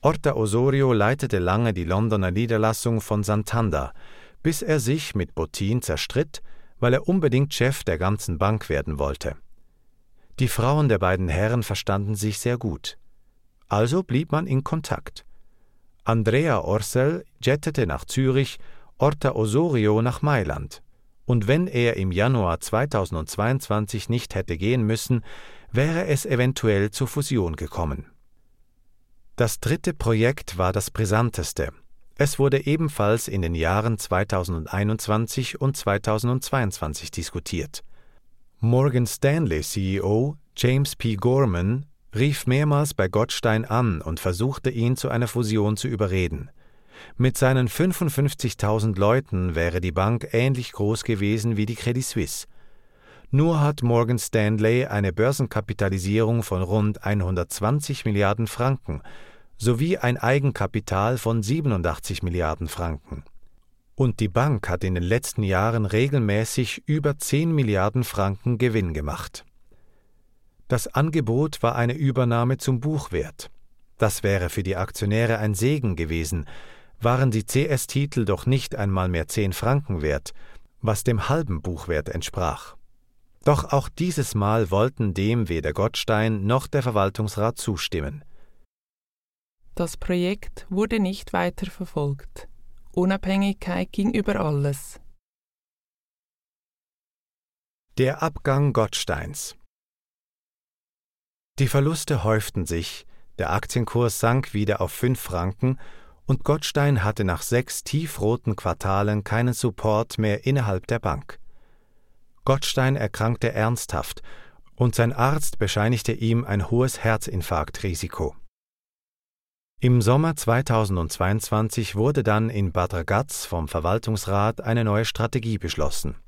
Horta Osorio leitete lange die Londoner Niederlassung von Santander, bis er sich mit Botín zerstritt, weil er unbedingt Chef der ganzen Bank werden wollte. Die Frauen der beiden Herren verstanden sich sehr gut. Also blieb man in Kontakt. Andrea Orcel jettete nach Zürich, Horta Osorio nach Mailand. Und wenn er im Januar 2022 nicht hätte gehen müssen, wäre es eventuell zur Fusion gekommen. Das dritte Projekt war das brisanteste. Es wurde ebenfalls in den Jahren 2021 und 2022 diskutiert. Morgan Stanley CEO James P. Gorman rief mehrmals bei Gottstein an und versuchte ihn zu einer Fusion zu überreden. Mit seinen 55.000 Leuten wäre die Bank ähnlich groß gewesen wie die Credit Suisse. Nur hat Morgan Stanley eine Börsenkapitalisierung von rund 120 Milliarden Franken sowie ein Eigenkapital von 87 Milliarden Franken. Und die Bank hat in den letzten Jahren regelmäßig über 10 Milliarden Franken Gewinn gemacht. Das Angebot war eine Übernahme zum Buchwert. Das wäre für die Aktionäre ein Segen gewesen, waren die CS-Titel doch nicht einmal mehr 10 Franken wert, was dem halben Buchwert entsprach. Doch auch dieses Mal wollten dem weder Gottstein noch der Verwaltungsrat zustimmen. Das Projekt wurde nicht weiter verfolgt. Unabhängigkeit ging über alles. Der Abgang Gottsteins. Die Verluste häuften sich, der Aktienkurs sank wieder auf 5 Franken und Gottstein hatte nach 6 tiefroten Quartalen keinen Support mehr innerhalb der Bank. Gottstein erkrankte ernsthaft und sein Arzt bescheinigte ihm ein hohes Herzinfarktrisiko. Im Sommer 2022 wurde dann in Bad Ragaz vom Verwaltungsrat eine neue Strategie beschlossen.